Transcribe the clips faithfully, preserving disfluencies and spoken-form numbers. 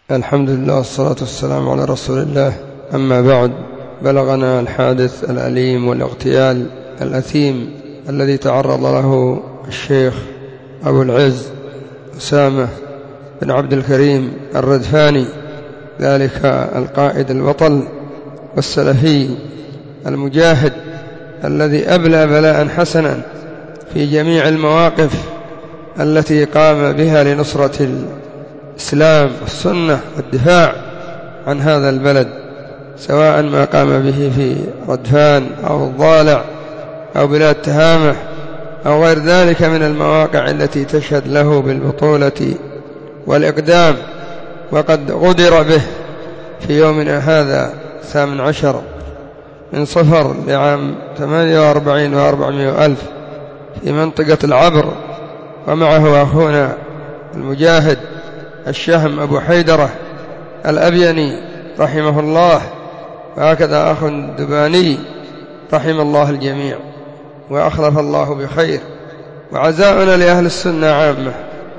الحمد لله والصلاة والسلام على رسول الله. أما بعد، بلغنا الحادث الأليم والاغتيال الأثيم الذي تعرض له الشيخ أبو العز أسامة بن عبد الكريم الردفاني، ذلك القائد البطل والسلفي المجاهد الذي أبلى بلاء حسنا في جميع المواقف التي قام بها لنصرة الإسلام والسنة والدفاع عن هذا البلد، سواء ما قام به في ردفان أو الضالع أو بلاد تهامة أو غير ذلك من المواقع التي تشهد له بالبطولة والإقدام. وقد غدر به في يومنا هذا الثامن عشر من صفر لعام ثمانية وأربعين وأربعمائة ألف في منطقة العبر، ومعه أخونا المجاهد الشهم أبو حيدرة الأبيني رحمه الله، وهكذا أخ دباني رحم الله الجميع وأخلف الله بخير. وعزاؤنا لأهل السنة عامة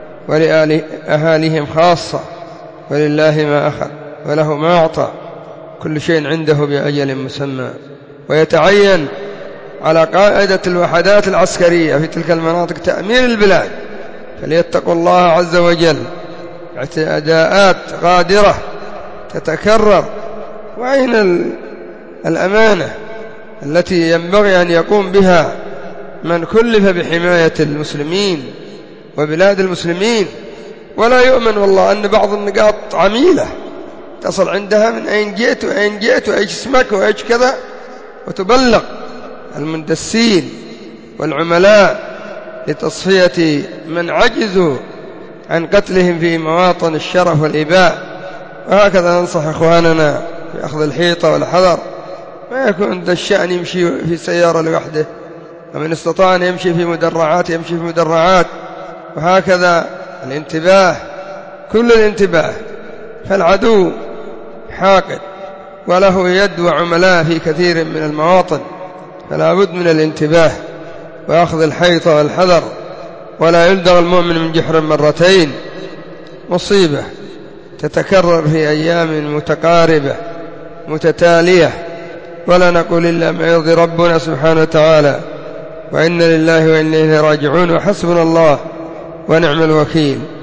ولأهاليهم خاصة، ولله ما أخذ وله ما أعطى، كل شيء عنده بأجل مسمى. ويتعين على قائدة الوحدات العسكرية في تلك المناطق تأمين البلاد، فليتقوا الله عز وجل. اعتداءات غادرة تتكرر، وأين الأمانة التي ينبغي أن يقوم بها من كلف بحماية المسلمين وبلاد المسلمين؟ ولا يؤمن والله أن بعض النقاط عميلة تصل عندها من أين جئت وأين جئت وإيش اسمك وإيش كذا، وتبلغ المندسين والعملاء لتصفية من عجزوا عن قتلهم في مواطن الشرف والإباء. وهكذا ننصح إخواننا بأخذ الحيطة والحذر، ما يكون ذا الشأن يمشي في سيارة لوحده، ومن استطاع أن يمشي في مدرعات يمشي في مدرعات. وهكذا الانتباه، كل الانتباه، فالعدو حاقد وله يد وعملاء في كثير من المواطن، فلا بد من الانتباه وأخذ الحيطة والحذر. ولا يلدغ المؤمن من جحر مرتين. مصيبة تتكرر في أيام متقاربة متتالية، ولا نقول إلا ما يرضي ربنا سبحانه وتعالى، وإن لله وإنا إليه راجعون، وحسبنا الله ونعم الوكيل.